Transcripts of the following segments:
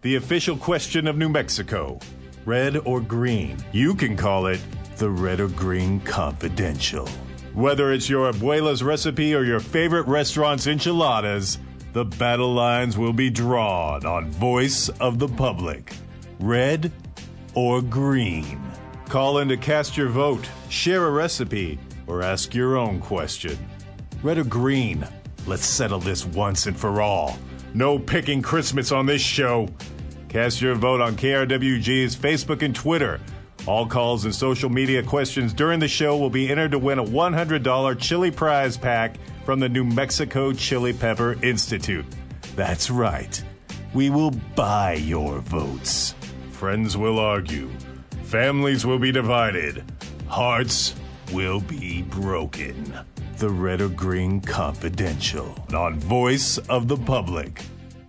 the official question of New Mexico. Red or green? You can call it the Red or Green Confidential. Whether it's your abuela's recipe or your favorite restaurant's enchiladas, the battle lines will be drawn on Voice of the Public. Red or green? Call in to cast your vote, share a recipe, or ask your own question. Red or green? Let's settle this once and for all. No picking Christmas on this show. Cast your vote on KRWG's Facebook and Twitter. All calls and social media questions during the show will be entered to win a $100 chili prize pack from the New Mexico Chili Pepper Institute. That's right. We will buy your votes. Friends will argue. Families will be divided. Hearts will be broken. The Red or Green Confidential on Voice of the Public.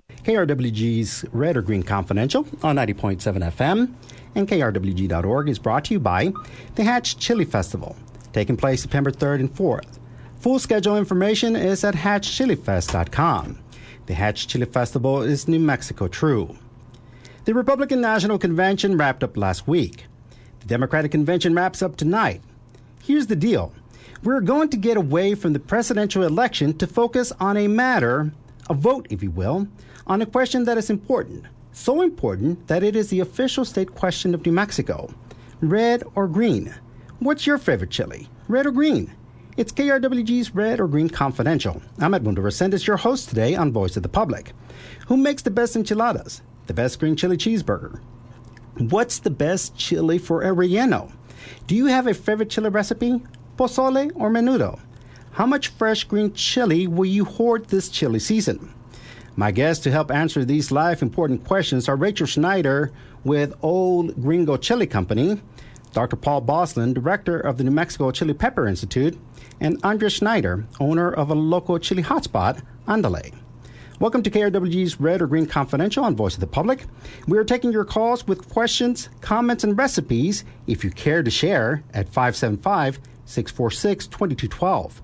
KRWG's Red or Green Confidential on 90.7 FM and KRWG.org is brought to you by the Hatch Chili Festival, taking place September 3rd and 4th. Full schedule information is at hatchchilifest.com. The Hatch Chili Festival is New Mexico true. The Republican National Convention wrapped up last week. The Democratic Convention wraps up tonight. Here's the deal. We're going to get away from the presidential election to focus on a matter, a vote, if you will, on a question that is important. So important that it is the official state question of New Mexico. Red or green? What's your favorite chili? Red or green? It's KRWG's Red or Green Confidential. I'm Edmundo Resendez, your host today on Voice of the Public. Who makes the best enchiladas? The best green chili cheeseburger? What's the best chili for a relleno? Do you have a favorite chili recipe? Pozole or menudo? How much fresh green chili will you hoard this chili season? My guests to help answer these life important questions are Rachel Schneider with Old Gringo Chili Company, Dr. Paul Boslin, director of the New Mexico Chili Pepper Institute, and Andrea Schneider, owner of a local chili hotspot, Andale. Welcome to KRWG's Red or Green Confidential on Voice of the Public. We are taking your calls with questions, comments, and recipes, if you care to share, at 575-646-2212.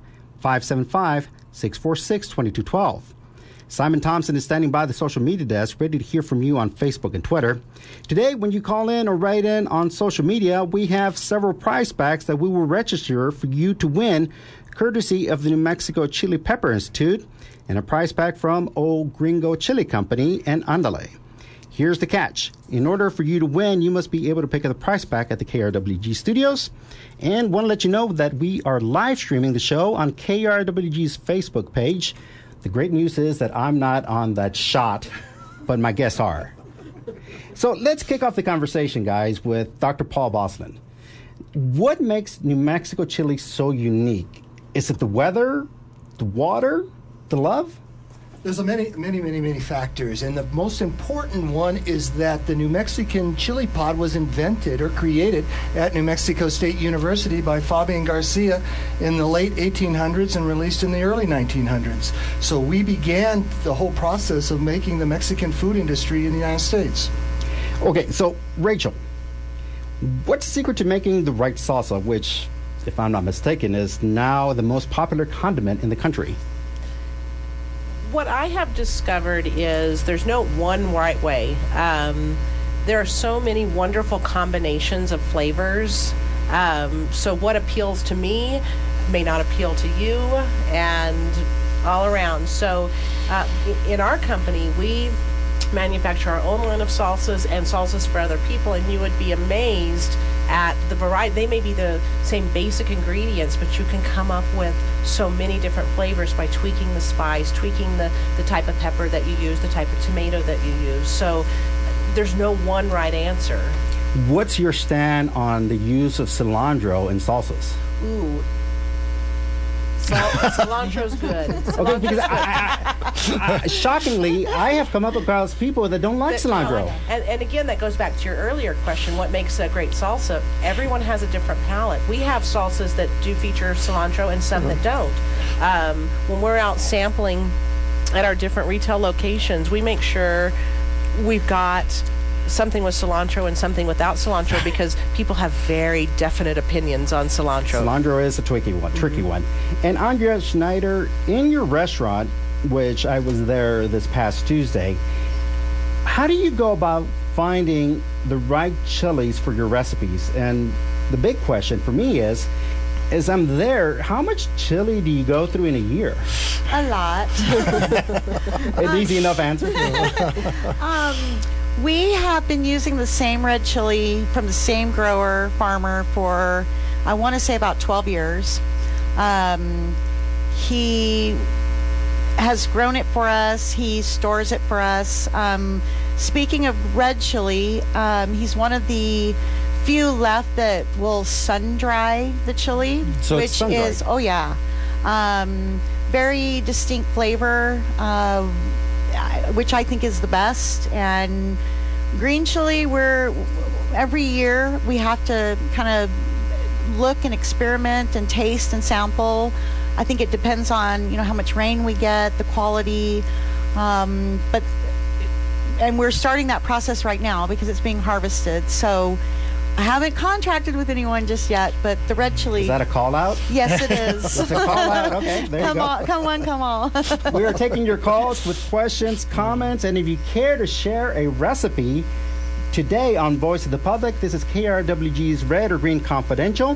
575-646-2212. Simon Thompson is standing by the social media desk, ready to hear from you on Facebook and Twitter. Today, when you call in or write in on social media, we have several prize packs that we will register for you to win, courtesy of the New Mexico Chili Pepper Institute, and a prize pack from Old Gringo Chili Company and Andale. Here's the catch. In order for you to win, you must be able to pick up the prize pack at the KRWG studios. And want to let you know that we are live streaming the show on KRWG's Facebook page. The great news is that I'm not on that shot, but my guests are. So let's kick off the conversation, guys, with Dr. Paul Boslin. What makes New Mexico chili so unique? Is it the weather, the water, the love? There's many factors, and the most important one is that the New Mexican chili pod was invented or created at New Mexico State University by Fabian Garcia in the late 1800s and released in the early 1900s. So we began the whole process of making the Mexican food industry in the United States. Okay, so Rachel, what's the secret to making the right salsa, which, if I'm not mistaken, is now the most popular condiment in the country? What I have discovered is there's no one right way. There are so many wonderful combinations of flavors. So what appeals to me may not appeal to you, and all around. So in our company, we manufacture our own line of salsas and salsas for other people, and you would be amazed at the variety. They may be the same basic ingredients, but you can come up with so many different flavors by tweaking the spice, tweaking the type of pepper that you use, the type of tomato that you use. So there's no one right answer. What's your stand on the use of cilantro in salsas? Ooh. Cilantro's good. Okay, because shockingly, I have come up across people that don't like cilantro. And again, that goes back to your earlier question, what makes a great salsa? Everyone has a different palate. We have salsas that do feature cilantro and some that don't. When we're out sampling at our different retail locations, we make sure we've got something with cilantro and something without cilantro, because people have very definite opinions on cilantro. Cilantro is a tricky one. And Andrea Schneider, in your restaurant, which I was there this past Tuesday, How do you go about finding the right chilies for your recipes? And the big question for me is, as I'm there, how much chili do you go through in a year? A lot. An easy enough answer. We have been using the same red chili from the same farmer for, I want to say, about 12 years. He has grown it for us. He stores it for us. Speaking of red chili, he's one of the few left that will sun dry the chili, So it's which sun-dried. is very distinct flavor, which I think is the best. And green chili, every year we have to kind of look and experiment and taste and sample. I think it depends on how much rain we get, the quality, and we're starting that process right now because it's being harvested. So I haven't contracted with anyone just yet, but the red chili. Is that a call out? Yes, it is. It's a call out. Okay, there you go. Come on. We are taking your calls with questions, comments, and if you care to share a recipe today on Voice of the Public, this is KRWG's Red or Green Confidential,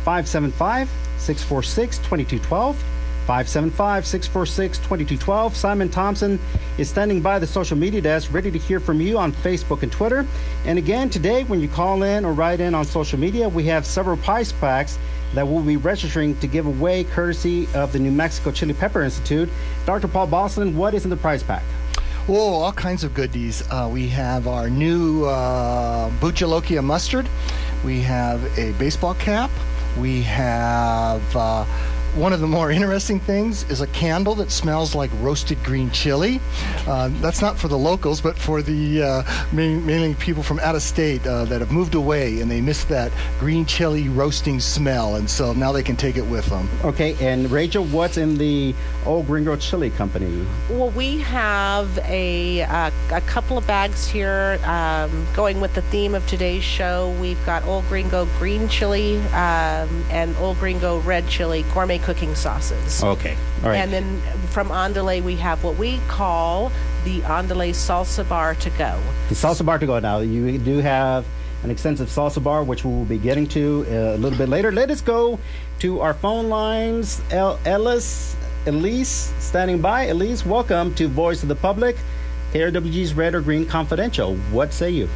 575-646-2212. 575-646-2212. Simon Thompson is standing by the social media desk, ready to hear from you on Facebook and Twitter. And again, today, when you call in or write in on social media, we have several prize packs that we'll be registering to give away courtesy of the New Mexico Chili Pepper Institute. Dr. Paul Boslin, what is in the prize pack? Oh, all kinds of goodies. We have our new Buchalokia mustard. We have a baseball cap. We have one of the more interesting things is a candle that smells like roasted green chili. That's not for the locals, but for the mainly people from out of state that have moved away and they miss that green chili roasting smell, and so now they can take it with them. Okay, and Rachel, what's in the Old Gringo Chili Company? Well, we have a couple of bags here going with the theme of today's show. We've got Old Gringo green chili and Old Gringo red chili gourmet cooking sauces. Okay, all right. And then from Andale, we have what we call the Andale Salsa Bar to go. The salsa bar to go now. You do have an extensive salsa bar, which we will be getting to a little bit later. Let us go to our phone lines. Elise, standing by. Elise, welcome to Voice of the Public, KRWG's Red or Green Confidential. What say you?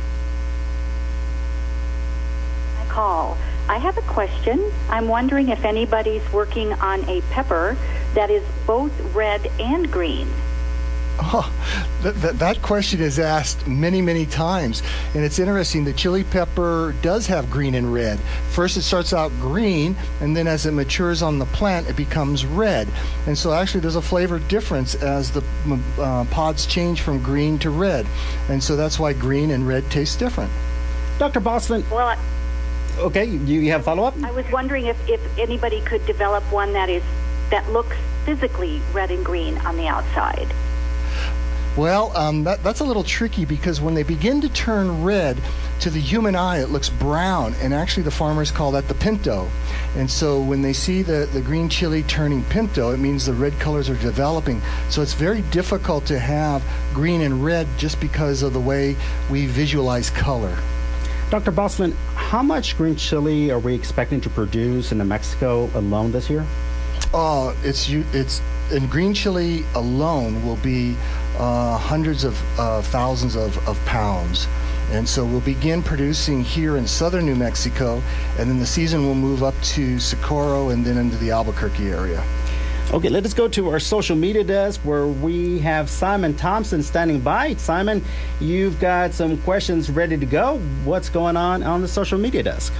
Call. I have a question. I'm wondering if anybody's working on a pepper that is both red and green. Oh, that question is asked many, many times. And it's interesting. The chili pepper does have green and red. First, it starts out green, and then as it matures on the plant, it becomes red. And so actually there's a flavor difference as the pods change from green to red. And so that's why green and red taste different. Dr. Boslin. Well, Okay, you have follow-up? I was wondering if anybody could develop one that looks physically red and green on the outside. Well, that's a little tricky because when they begin to turn red, to the human eye it looks brown, and actually the farmers call that the pinto. And so when they see the green chili turning pinto, it means the red colors are developing. So it's very difficult to have green and red just because of the way we visualize color. Dr. Boslin, how much green chili are we expecting to produce in New Mexico alone this year? It's in green chili alone will be hundreds of thousands of pounds. And so we'll begin producing here in southern New Mexico, and then the season will move up to Socorro and then into the Albuquerque area. Okay, let us go to our social media desk where we have Simon Thompson standing by. Simon, you've got some questions ready to go. What's going on the social media desk?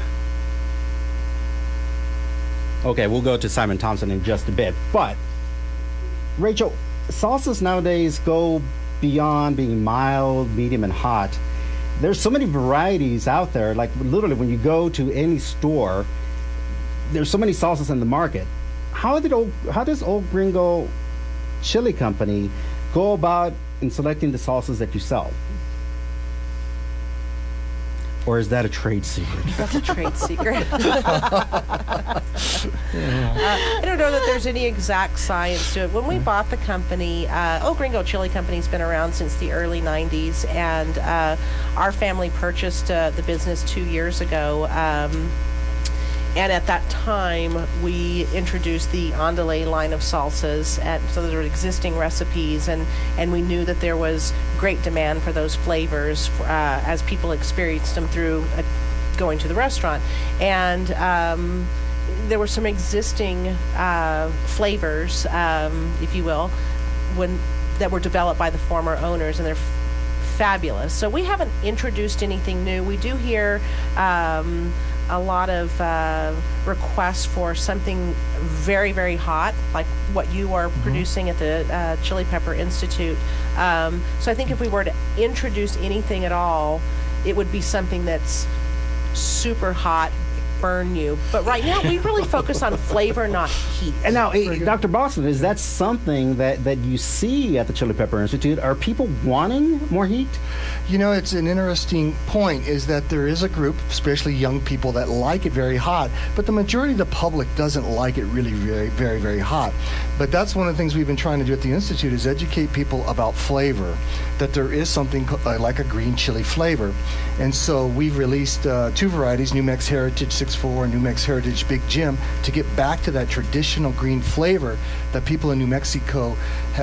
Okay, we'll go to Simon Thompson in just a bit. But, Rachel, salsas nowadays go beyond being mild, medium, and hot. There's so many varieties out there. Like, literally, when you go to any store, there's so many salsas in the market. How does Old Gringo Chili Company go about in selecting the salsas that you sell? Or is that a trade secret? That's a trade secret. I don't know that there's any exact science to it. When we bought the company, El Gringo Chili Company's been around since the early 90s, and our family purchased the business 2 years ago. And at that time, we introduced the Andale line of salsas. So there were existing recipes, and we knew that there was great demand for those flavors as people experienced them through going to the restaurant. And there were some existing flavors, if you will, that were developed by the former owners, and they're fabulous. So we haven't introduced anything new. We do hear a lot of requests for something very, very hot, like what you are producing at the Chili Pepper Institute. So I think if we were to introduce anything at all, it would be something that's super hot, burn you. But right now, we really focus on flavor, not heat. And now, Dr. Boston, is that something that you see at the Chili Pepper Institute? Are people wanting more heat? You know, it's an interesting point, is that there is a group, especially young people, that like it very hot, but the majority of the public doesn't like it really very, very, very hot. But that's one of the things we've been trying to do at the Institute, is educate people about flavor, that there is something like a green chili flavor. And so we've released 2 varieties, New Mex Heritage 6.4 and New Mex Heritage Big Jim, to get back to that traditional green flavor that people in New Mexico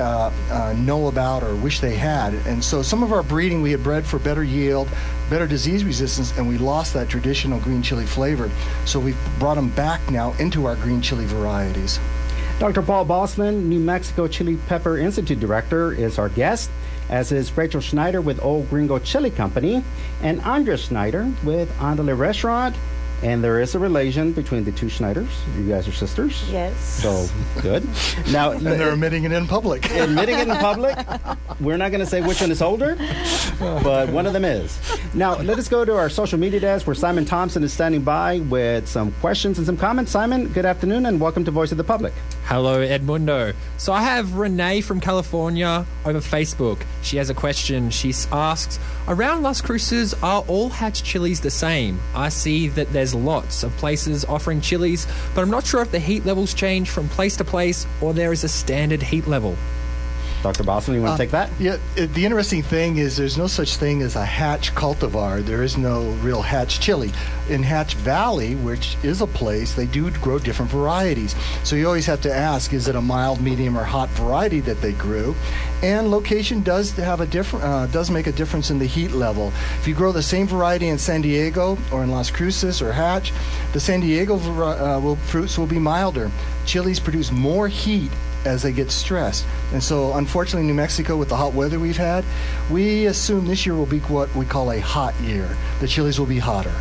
know about or wish they had. And so some of our breeding, we had bred for better yield, better disease resistance, and we lost that traditional green chili flavor. So we've brought them back now into our green chili varieties. Dr. Paul Bosman, New Mexico Chili Pepper Institute Director, is our guest, as is Rachel Schneider with Old Gringo Chili Company, and Andrea Schneider with Andale Restaurant. And there is a relation between the two Schneiders. You guys are sisters. Yes. So, good. Now, and they're admitting it in public. Admitting it in public. We're not going to say which one is older, but one of them is. Now, let us go to our social media desk, where Simon Thompson is standing by with some questions and some comments. Simon, good afternoon, and welcome to Voice of the Public. Hello, Edmundo. So I have Renee from California over Facebook. She has a question. She asks, around Las Cruces, are all hatch chilies the same? I see that there's lots of places offering chilies, but I'm not sure if the heat levels change from place to place or there is a standard heat level. Dr. Boston, you want to take that? Yeah, the interesting thing is there's no such thing as a hatch cultivar. There is no real hatch chili. In Hatch Valley, which is a place, they do grow different varieties. So you always have to ask, is it a mild, medium, or hot variety that they grew? And location does have does make a difference in the heat level. If you grow the same variety in San Diego or in Las Cruces or Hatch, the San Diego fruits will be milder. Chilies produce more heat as they get stressed. And so, unfortunately, New Mexico, with the hot weather we've had, we assume this year will be what we call a hot year. The chilies will be hotter.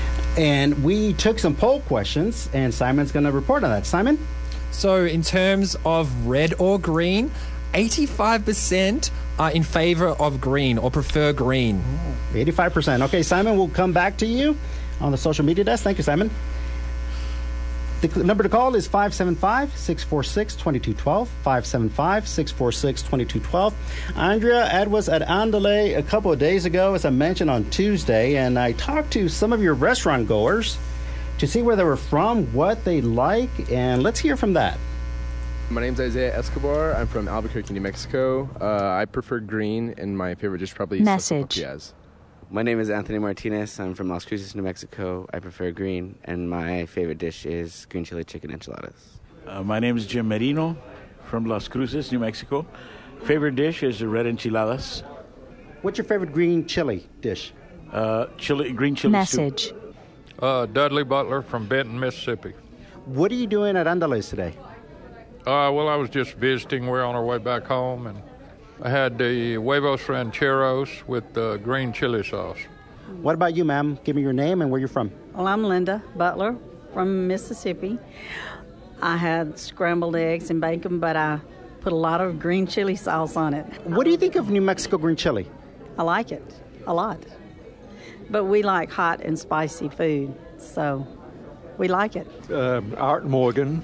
And we took some poll questions, and Simon's going to report on that. Simon? So, in terms of red or green, 85% are in favor of green or prefer green. 85%. Okay, Simon, we'll come back to you on the social media desk. Thank you, Simon. The number to call is 575-646-2212, 575-646-2212. Andrea, Ed was at Andale a couple of days ago, as I mentioned, on Tuesday, and I talked to some of your restaurant goers to see where they were from, what they like, and let's hear from that. My name's Isaiah Escobar. I'm from Albuquerque, New Mexico. I prefer green, and my favorite dish probably is tortillas. My name is Anthony Martinez. I'm from Las Cruces, New Mexico. I prefer green, and my favorite dish is green chili chicken enchiladas. My name is Jim Merino from Las Cruces, New Mexico. Favorite dish is the red enchiladas. What's your favorite green chili dish? Green chili Message. Dudley Butler from Benton, Mississippi. What are you doing at Andales today? Well, I was just visiting. We're on our way back home, and I had the huevos rancheros with the green chili sauce. What about you, ma'am? Give me your name and where you're from. Well, I'm Linda Butler from Mississippi. I had scrambled eggs and bacon, but I put a lot of green chili sauce on it. What do you think of New Mexico green chili? I like it a lot. But we like hot and spicy food, so we like it. Art Morgan,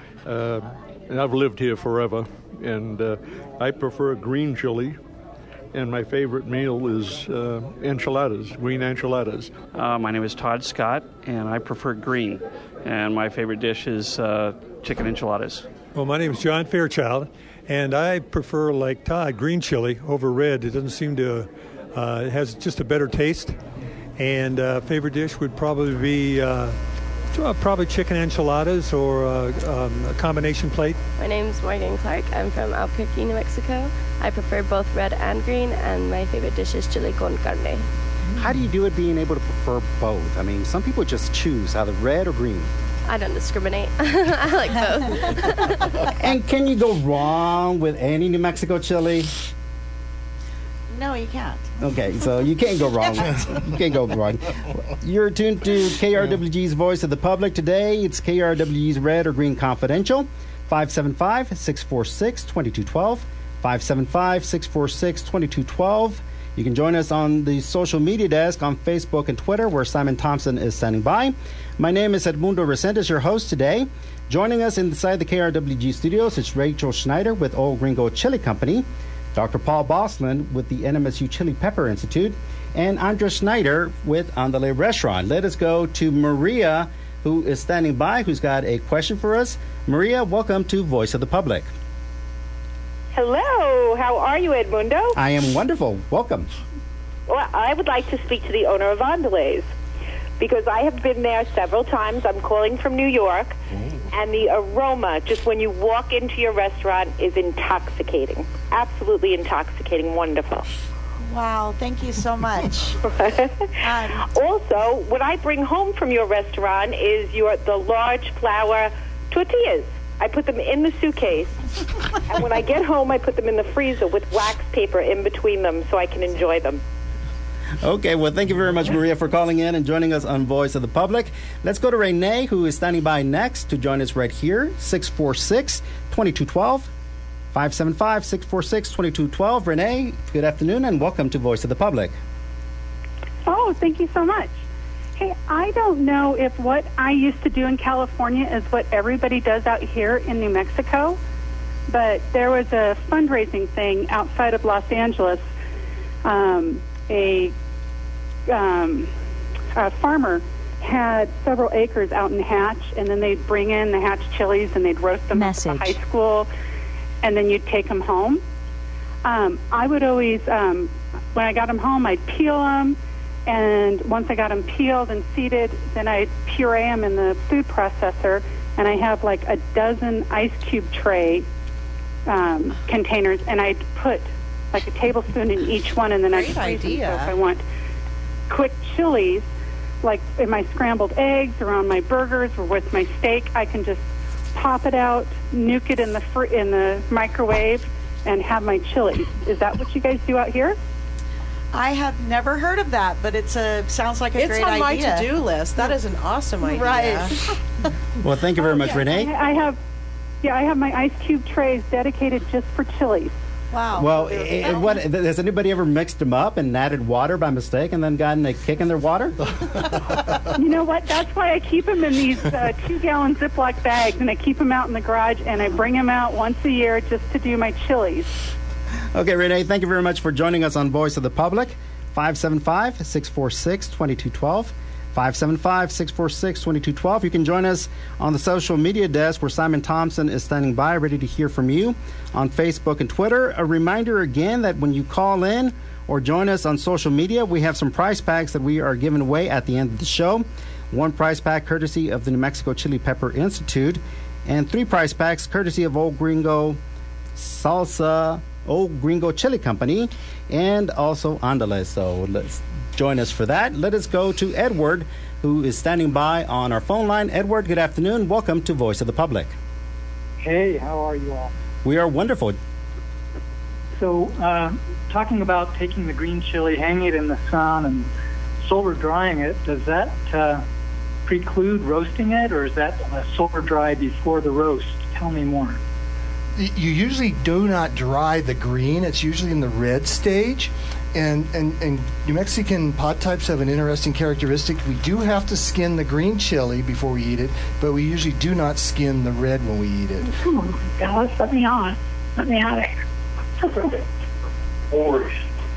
and I've lived here forever, and I prefer green chili and my favorite meal is enchiladas, green enchiladas. My name is Todd Scott, and I prefer green. And my favorite dish is chicken enchiladas. Well, my name is John Fairchild, and I prefer, like Todd, green chili over red. It doesn't seem to, it has just a better taste. And favorite dish would probably be probably chicken enchiladas or a combination plate. My name is Morgan Clark. I'm from Albuquerque, New Mexico. I prefer both red and green, and my favorite dish is chili con carne. How do you do it being able to prefer both? I mean, some people just choose either red or green. I don't discriminate. I like both. And can you go wrong with any New Mexico chili? No, you can't. Okay, so you can't go wrong. You can't go wrong. You're tuned to KRWG's Voice of the Public. Today, it's KRWG's Red or Green Confidential, 575-646-2212, 575-646-2212. You can join us on the social media desk on Facebook and Twitter, where Simon Thompson is standing by. My name is Edmundo Resendes, your host today. Joining us inside the KRWG studios is Rachel Schneider with Old Gringo Chili Company, Dr. Paul Boslin with the NMSU Chili Pepper Institute, and Andres Schneider with Andale Restaurant. Let us go to Maria, who is standing by, who's got a question for us. Maria, welcome to Voice of the Public. Hello, how are you, Edmundo? I am wonderful. Welcome. Well, I would like to speak to the owner of Andale's because I have been there several times. I'm calling from New York, and the aroma, just when you walk into your restaurant, is intoxicating. Absolutely intoxicating. Wonderful. Wow, thank you so much. Also, what I bring home from your restaurant is the large flour tortillas. I put them in the suitcase, and when I get home, I put them in the freezer with wax paper in between them so I can enjoy them. Okay, well, thank you very much, Maria, for calling in and joining us on Voice of the Public. Let's go to Renee, who is standing by next to join us right here, 646-2212, 575-646-2212. Renee, good afternoon, and welcome to Voice of the Public. Oh, thank you so much. Hey, I don't know if what I used to do in California is what everybody does out here in New Mexico, but there was a fundraising thing outside of Los Angeles. A farmer had several acres out in Hatch, and then they'd bring in the Hatch chilies and they'd roast them at the high school, and then you'd take them home. I would always, when I got them home, I'd peel them. And once I got them peeled and seeded, then I'd puree them in the food processor, and I have like a dozen ice cube tray containers, and I'd put like a tablespoon in each one, and then I'd freeze them. So if I want quick chilies, like in my scrambled eggs or on my burgers or with my steak, I can just pop it out, nuke it in the microwave, and have my chilies. Is that what you guys do out here? I have never heard of that, but sounds like a great idea. It's on my to-do list. That is an awesome idea. Right. Well, thank you very much, Renee. I have my ice cube trays dedicated just for chilies. Wow. Well, has anybody ever mixed them up and added water by mistake and then gotten a kick in their water? You know what? That's why I keep them in these 2-gallon Ziploc bags, and I keep them out in the garage, and I bring them out once a year just to do my chilies. Okay, Renee, thank you very much for joining us on Voice of the Public. 575-646-2212. 575-646-2212. You can join us on the social media desk where Simon Thompson is standing by, ready to hear from you on Facebook and Twitter. A reminder again that when you call in or join us on social media, we have some prize packs that we are giving away at the end of the show. One prize pack courtesy of the New Mexico Chili Pepper Institute, and 3 prize packs courtesy of Old Gringo Salsa, Old Gringo Chili Company, and also Andale. So let's join us for that. Let us go to Edward, who is standing by on our phone line. Edward, good afternoon. Welcome to Voice of the Public. Hey, how are you all? We are wonderful. So, talking about taking the green chili, hanging it in the sun, and solar drying it, does that preclude roasting it, or is that solar dry before the roast? Tell me more. You usually do not dry the green. It's usually in the red stage. And New Mexican pot types have an interesting characteristic. We do have to skin the green chili before we eat it, but we usually do not skin the red when we eat it. Come on, Dallas, let me on. Let me out of here.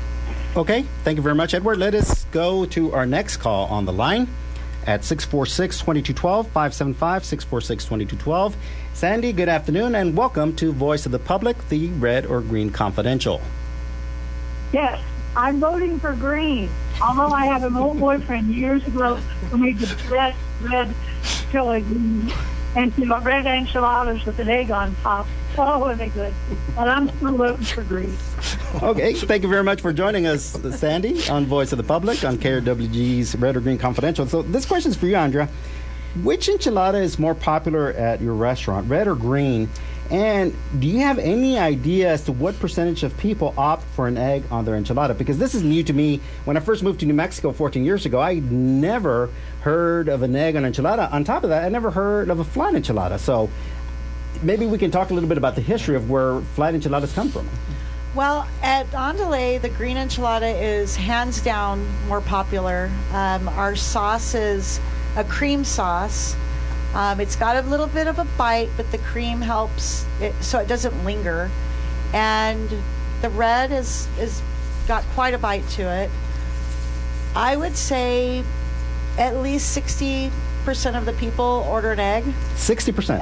Okay, thank you very much, Edward. Let us go to our next call on the line at 646-2212, 575-646-2212. Sandy, good afternoon, and welcome to Voice of the Public, the Red or Green Confidential. Yes, I'm voting for green, although I had an old boyfriend years ago who made the red chili into red enchiladas with an egg on top. Oh, are they good? But I'm still voting for green. Okay, thank you very much for joining us, Sandy, on Voice of the Public on KRWG's Red or Green Confidential. So this question is for you, Andrea. Which enchilada is more popular at your restaurant, red or green? And do you have any idea as to what percentage of people opt for an egg on their enchilada? Because this is new to me. When I first moved to New Mexico 14 years ago, I never heard of an egg on enchilada. On top of that, I never heard of a flat enchilada. So maybe we can talk a little bit about the history of where flat enchiladas come from. Well, at Andale, the green enchilada is hands down more popular. Our sauce is a cream sauce. It's got a little bit of a bite, but the cream helps it so it doesn't linger. And the red is got quite a bite to it. I would say at least 60% of the people order an egg. 60%?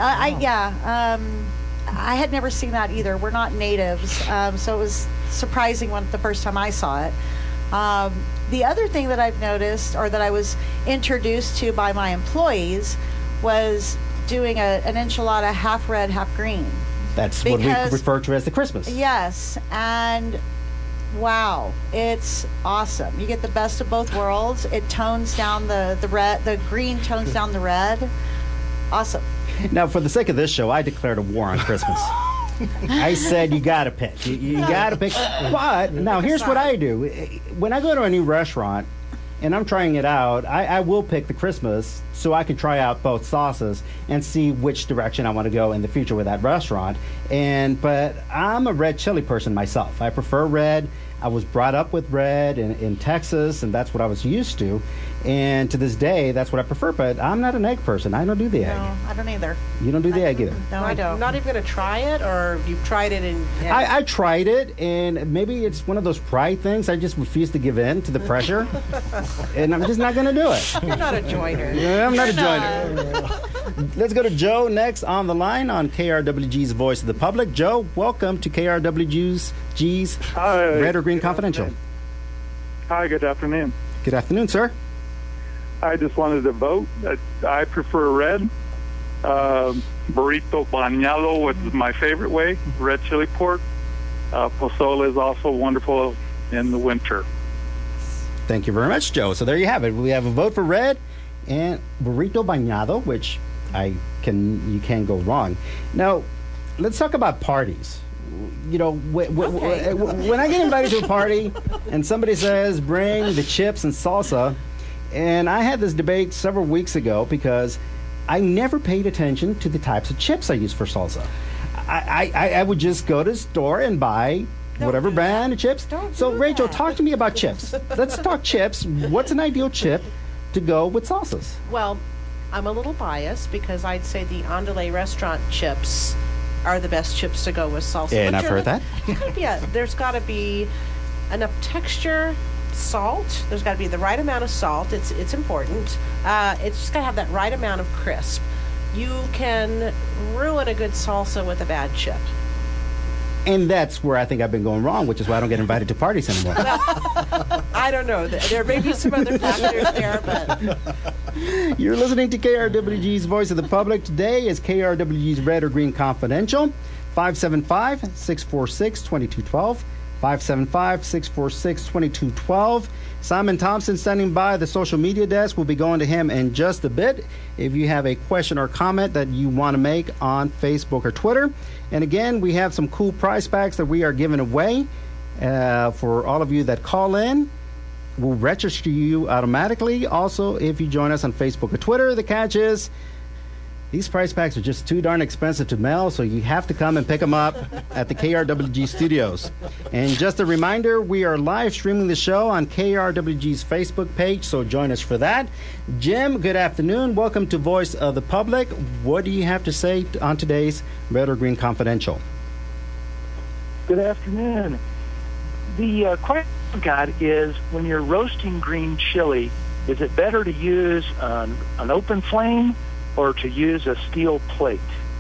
I had never seen that either. We're not natives, so it was surprising the first time I saw it. The other thing that I've noticed, or that I was introduced to by my employees, was doing an enchilada half red, half green. That's what we refer to as the Christmas. Yes, and wow, it's awesome. You get the best of both worlds. It tones down the red, the green tones down the red. Awesome. Now, for the sake of this show, I declared a war on Christmas. I said you got to pick. You got to pick. But now here's what I do. When I go to a new restaurant and I'm trying it out, I will pick the Christmas so I can try out both sauces and see which direction I want to go in the future with that restaurant. But I'm a red chili person myself. I prefer red. I was brought up with red in Texas, and that's what I was used to. And to this day, that's what I prefer. But I'm not an egg person. I don't do the egg. No, I don't either. You don't do the egg either? No, I don't. Not even going to try it, or you've tried it and... I tried it, and maybe it's one of those pride things. I just refuse to give in to the pressure, and I'm just not going to do it. You're not a joiner. Yeah, I'm not a joiner. Let's go to Joe next on the line on KRWG's Voice of the Public. Joe, welcome to KRWG's Red or Green Confidential. Hi, good afternoon. Good afternoon, sir. I just wanted to vote. I prefer red. Burrito bañado is my favorite way. Red chili pork. Pozole is also wonderful in the winter. Thank you very much, Joe. So there you have it. We have a vote for red and burrito bañado, which you can't go wrong. Now, let's talk about parties. You know, when I get invited to a party and somebody says, bring the chips and salsa, and I had this debate several weeks ago because I never paid attention to the types of chips I use for salsa. I would just go to the store and buy whatever brand of chips. So, Rachel, talk to me about chips. Let's talk chips. What's an ideal chip to go with salsas? Well, I'm a little biased because I'd say the Andale restaurant chips are the best chips to go with salsa. And I've heard that. There's got to be enough texture, salt. There's got to be the right amount of salt. It's important. It's just got to have that right amount of crisp. You can ruin a good salsa with a bad chip. And that's where I think I've been going wrong, which is why I don't get invited to parties anymore. I don't know. There may be some other factors there, but... You're listening to KRWG's Voice of the Public. Today is KRWG's Red or Green Confidential. 575-646-2212. 575-646-2212. Simon Thompson standing by the social media desk. We'll be going to him in just a bit. If you have a question or comment that you want to make on Facebook or Twitter. And again, we have some cool prize packs that we are giving away for all of you that call in. We'll register you automatically. Also, if you join us on Facebook or Twitter, the catch is these prize packs are just too darn expensive to mail, so you have to come and pick them up at the KRWG studios. And just a reminder, we are live streaming the show on KRWG's Facebook page, so join us for that. Jim, good afternoon. Welcome to Voice of the Public. What do you have to say on today's Red or Green Confidential? Good afternoon. The question got is when you're roasting green chili, is it better to use an open flame or to use a steel plate?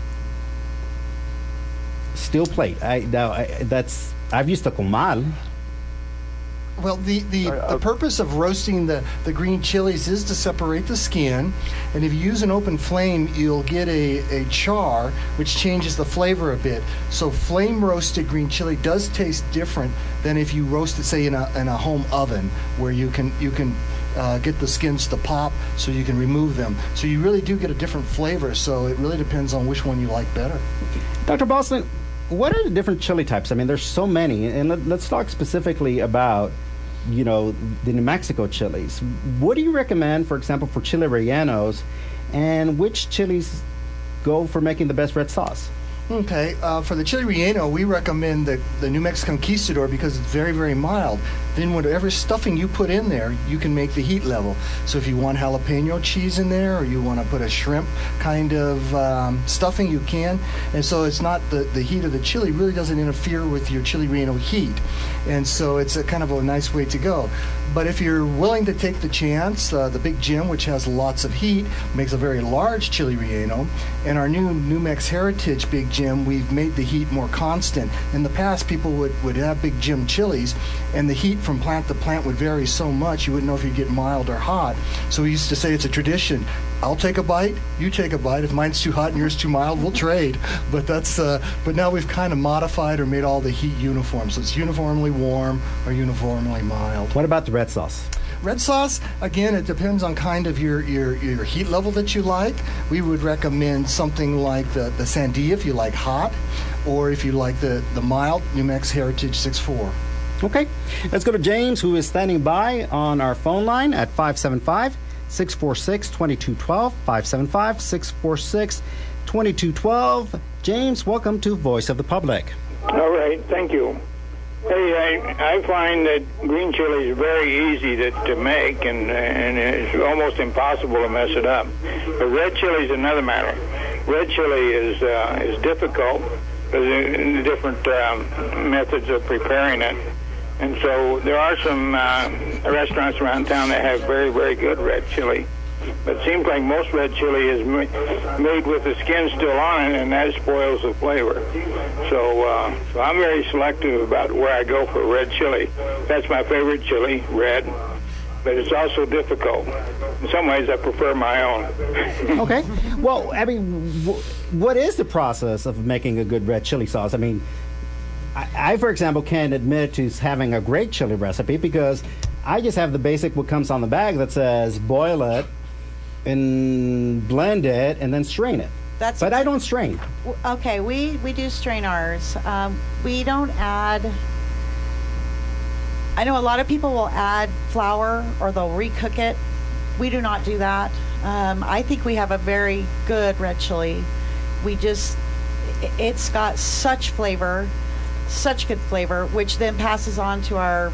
Steel plate. I've used a comal. Well, the purpose of roasting the green chilies is to separate the skin, and if you use an open flame, you'll get a char, which changes the flavor a bit. So flame roasted green chili does taste different than if you roast it, say, in a home oven, where you can get the skins to pop, so you can remove them. So you really do get a different flavor. So it really depends on which one you like better. Dr. Boston, what are the different chili types? I mean, there's so many, and let's talk specifically about, the New Mexico chilies. What do you recommend, for example, for chili rellenos, and which chilies go for making the best red sauce? Okay, for the chili relleno, we recommend the New Mexican Conquistador because it's very, very mild. Then whatever stuffing you put in there, you can make the heat level. So if you want jalapeno cheese in there, or you want to put a shrimp kind of stuffing, you can. And so it's not the heat of the chili really doesn't interfere with your chili relleno heat. And so it's a kind of a nice way to go. But if you're willing to take the chance, the Big Jim, which has lots of heat, makes a very large chili relleno. And our new New Mex Heritage Big Jim, we've made the heat more constant. In the past, people would have Big Jim chilies, and the heat from plant to plant would vary so much you wouldn't know if you'd get mild or hot. So we used to say it's a tradition. I'll take a bite, you take a bite. If mine's too hot and yours too mild, we'll trade. But but now we've kind of modified or made all the heat uniform. So it's uniformly warm or uniformly mild. What about the red sauce? Red sauce, again, it depends on kind of your heat level that you like. We would recommend something like the Sandia if you like hot, or if you like the mild New Mex Heritage 6.4. Okay, let's go to James, who is standing by on our phone line at 575-646-2212, 575-646-2212. James, welcome to Voice of the Public. All right, thank you. Hey, I find that green chili is very easy to make, and it's almost impossible to mess it up. But red chili is another matter. Red chili is difficult because in the different methods of preparing it. And so there are some restaurants around town that have very, very good red chili. But it seems like most red chili is made with the skin still on it, and that spoils the flavor. So I'm very selective about where I go for red chili. That's my favorite chili, red. But it's also difficult. In some ways, I prefer my own. Okay. Well, I mean, what is the process of making a good red chili sauce? I mean, I, for example, can't admit to having a great chili recipe because I just have the basic what comes on the bag that says boil it and blend it and then strain it. But I don't strain. Okay, we do strain ours. We don't add... I know a lot of people will add flour or they'll recook it. We do not do that. I think we have a very good red chili. It's got such flavor, such good flavor, which then passes on to our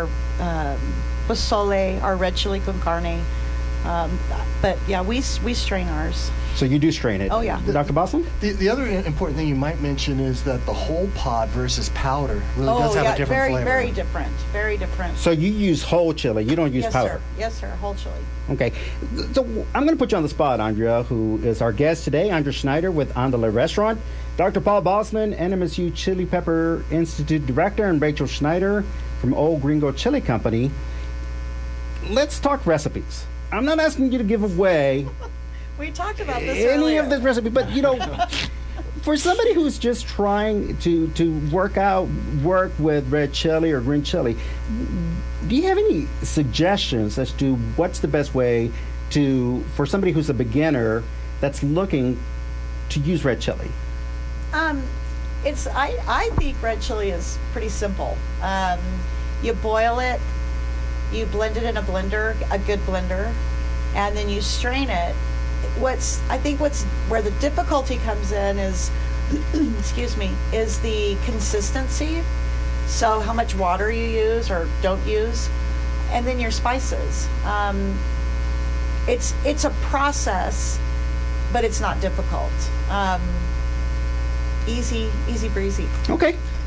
pozole, our red chili con carne. But yeah, we strain ours. So you do strain it? Oh, yeah. Dr. Boston? The other important thing you might mention is that the whole pod versus powder really does have a different flavor. Very different. Very different. So you use whole chili, you don't use powder? Yes, sir. Whole chili. Okay. So I'm going to put you on the spot, Andrea, who is our guest today, Andrea Schneider with Andale Restaurant, Dr. Paul Bosman, NMSU Chili Pepper Institute Director, and Rachel Schneider from Old Gringo Chili Company. Let's talk recipes. I'm not asking you to give away... We talked about this any of the recipe, but for somebody who's just trying to work with red chili or green chili, do you have any suggestions as to what's the best way for somebody who's a beginner that's looking to use red chili? I think red chili is pretty simple. You boil it, you blend it in a blender, a good blender, and then you strain it. Where the difficulty comes in is, is the consistency. So how much water you use or don't use, and then your spices. It's a process, but it's not difficult. Easy breezy. Okay.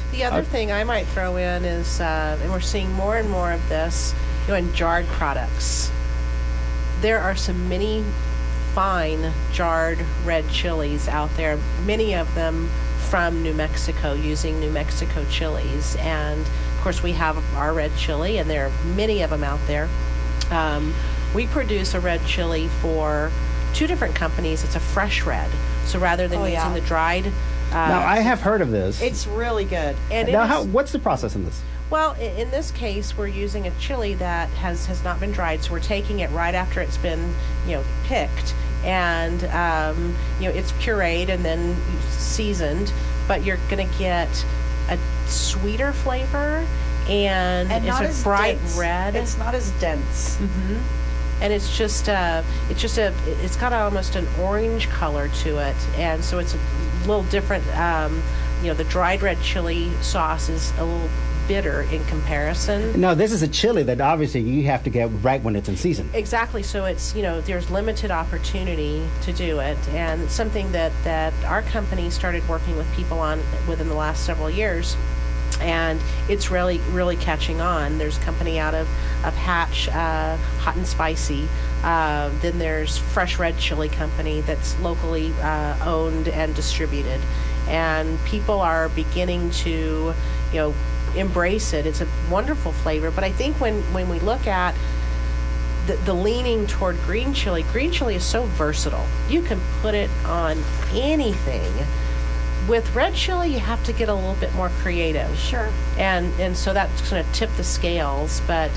The other thing I might throw in is, and we're seeing more and more of this, in jarred products. There are some many fine jarred red chilies out there, many of them from New Mexico, using New Mexico chilies. And of course we have our red chili, and there are many of them out there. We produce a red chili for 2 different companies. It's a fresh red. So rather than using the dried... now, I have heard of this. It's really good. And now, what's the process in this? Well, in this case, we're using a chili that has not been dried, so we're taking it right after it's been, picked, and it's pureed and then seasoned, but you're going to get a sweeter flavor, and it's a bright red. It's not as dense. Mm-hmm. And it's got almost an orange color to it, and so it's a little different. The dried red chili sauce is a little bitter in comparison. No, this is a chili that obviously you have to get right when it's in season. Exactly. So it's, there's limited opportunity to do it, and it's something that our company started working with people on within the last several years. And it's really, really catching on. There's a company out of Hatch, Hot and Spicy. Then there's Fresh Red Chili Company that's locally owned and distributed. And people are beginning to, embrace it. It's a wonderful flavor. But I think when we look at the leaning toward green chili is so versatile. You can put it on anything. With red chili, you have to get a little bit more creative. Sure. And so that's going to tip the scales. But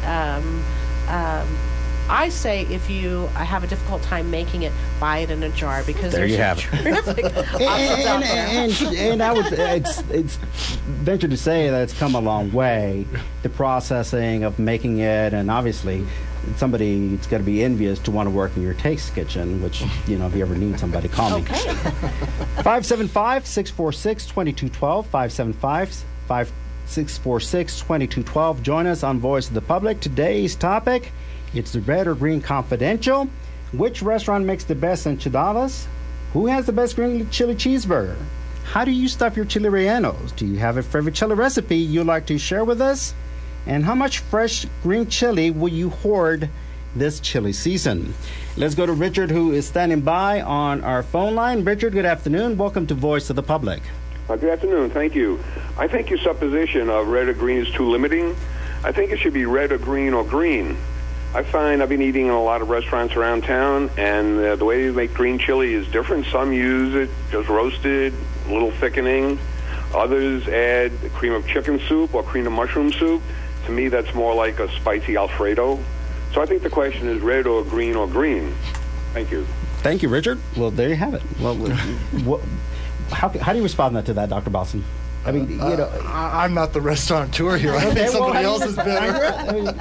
I say if you have a difficult time making it, buy it in a jar, because there there's you have it. And I would it's venture to say that it's come a long way. The processing of making it, and obviously somebody it's going to be envious to want to work in your taste kitchen, which, if you ever need somebody, call me. 575-646-2212, 575-646-2212. Join us on Voice of the Public. Today's topic, it's the Red or Green Confidential. Which restaurant makes the best enchiladas? Who has the best green chili cheeseburger? How do you stuff your chili rellenos? Do you have a favorite chili recipe you'd like to share with us? And how much fresh green chili will you hoard this chili season? Let's go to Richard, who is standing by on our phone line. Richard, good afternoon. Welcome to Voice of the Public. Good afternoon. Thank you. I think your supposition of red or green is too limiting. I think it should be red or green or green. I find I've been eating in a lot of restaurants around town, and the way they make green chili is different. Some use it just roasted, a little thickening. Others add cream of chicken soup or cream of mushroom soup. To me, that's more like a spicy Alfredo. So I think the question is red or green or green. Thank you. Thank you, Richard. Well, there you have it. Well, how do you respond to that, Dr. Balson? I mean, I'm not the restaurateur here. I think somebody else is better.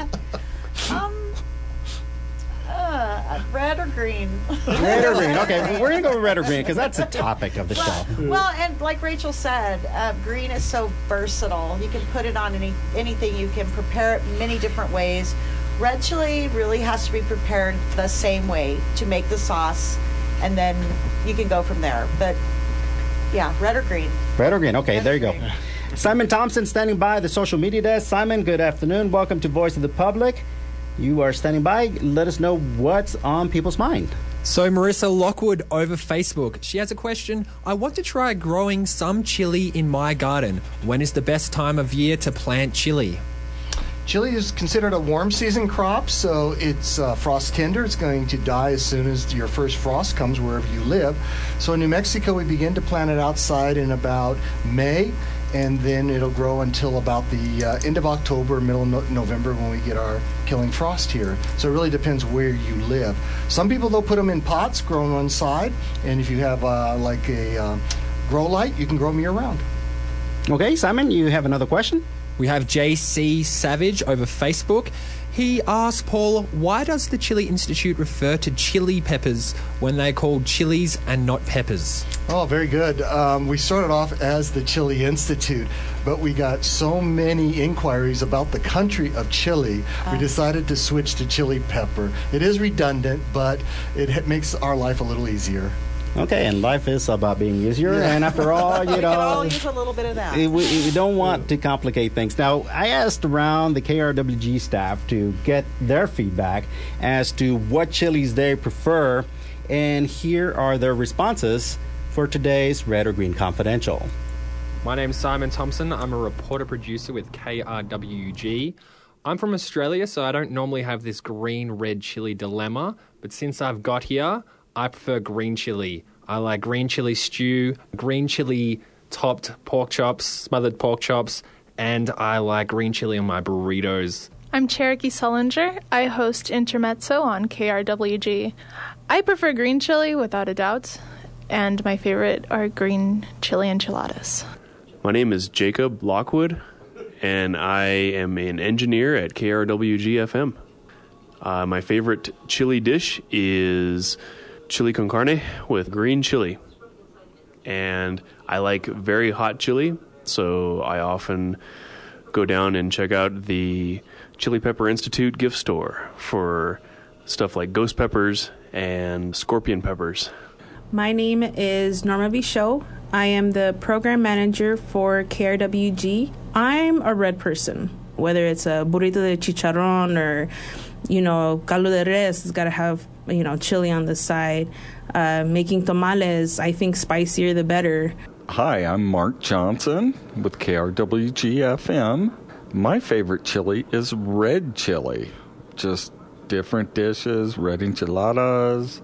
Red or green? Red or green. Okay, well, we're going to go with red or green because that's the topic of the show. Well, and like Rachel said, green is so versatile. You can put it on anything. You can prepare it many different ways. Red chili really has to be prepared the same way to make the sauce, and then you can go from there. But, yeah, red or green. Red or green. Okay, there you go. Simon Thompson standing by the social media desk. Simon, good afternoon. Welcome to Voice of the Public. You are standing by. Let us know what's on people's mind. So Marissa Lockwood over Facebook. She has a question. I want to try growing some chili in my garden. When is the best time of year to plant chili? Chili is considered a warm season crop, so it's frost tender. It's going to die as soon as your first frost comes wherever you live. So in New Mexico, we begin to plant it outside in about May, and then it'll grow until about the end of October, middle of November, when we get our killing frost here. So it really depends where you live. Some people, they'll put them in pots, grow on one side, and if you have like a grow light, you can grow them year-round. Okay, Simon, you have another question? We have J.C. Savage over Facebook. He asked Paul, why does the Chili Institute refer to chili peppers when they're called chilies and not peppers? Oh, very good. We started off as the Chili Institute, but we got so many inquiries about the country of Chile, we decided to switch to chili pepper. It is redundant, but it makes our life a little easier. Okay, and life is about being easier, and after all, we can all use a little bit of that. We don't want to complicate things. Now, I asked around the KRWG staff to get their feedback as to what chilies they prefer, and here are their responses for today's Red or Green Confidential. My name's Simon Thompson. I'm a reporter-producer with KRWG. I'm from Australia, so I don't normally have this green-red chili dilemma, but since I've got here, I prefer green chili. I like green chili stew, green chili topped pork chops, smothered pork chops, and I like green chili on my burritos. I'm Cherokee Sullinger. I host Intermezzo on KRWG. I prefer green chili without a doubt, and my favorite are green chili enchiladas. My name is Jacob Lockwood, and I am an engineer at KRWG-FM. My favorite chili dish is chili con carne with green chili. And I like very hot chili, so I often go down and check out the Chili Pepper Institute gift store for stuff like ghost peppers and scorpion peppers. My name is Norma Bichot. I am the program manager for KRWG. I'm a red person. Whether it's a burrito de chicharrón or, caldo de res, it's got to have, chili on the side. Making tamales, I think spicier the better. Hi, I'm Mark Johnson with KRWG-FM. My favorite chili is red chili. Just different dishes, red enchiladas,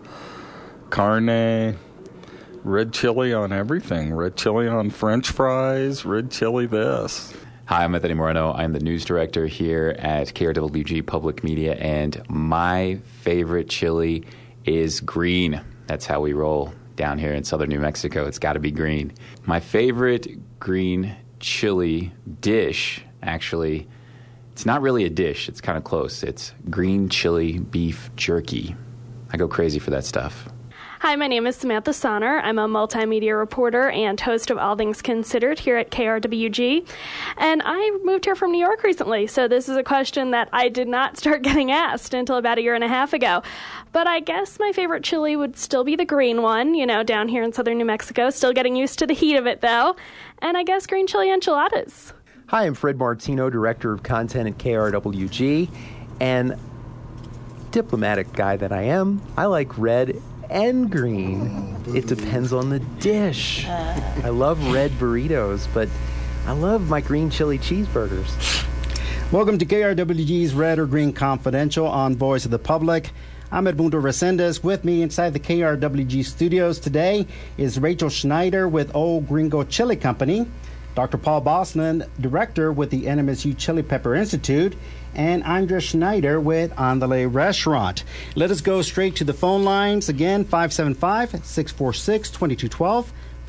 carne, red chili on everything. Red chili on French fries, red chili this. Hi, I'm Anthony Moreno. I'm the news director here at KRWG Public Media, and my favorite chili is green. That's how we roll down here in southern New Mexico. It's got to be green. My favorite green chili dish, actually, it's not really a dish. It's kind of close. It's green chili beef jerky. I go crazy for that stuff. Hi, my name is Samantha Sonner. I'm a multimedia reporter and host of All Things Considered here at KRWG. And I moved here from New York recently, so this is a question that I did not start getting asked until about a year and a half ago. But I guess my favorite chili would still be the green one, down here in southern New Mexico. Still getting used to the heat of it, though. And I guess green chili enchiladas. Hi, I'm Fred Martino, Director of Content at KRWG. And diplomatic guy that I am, I like red and green. It depends on the dish. I love red burritos, but I love my green chili cheeseburgers. Welcome to KRWG's Red or Green Confidential on Voice of the Public. I'm Edmundo Resendez. With me inside the KRWG studios today is Rachel Schneider with Old Gringo Chili Company, Dr. Paul Bosnan, Director with the NMSU Chili Pepper Institute, and Andrea Schneider with Andale Restaurant. Let us go straight to the phone lines. Again, 575-646-2212,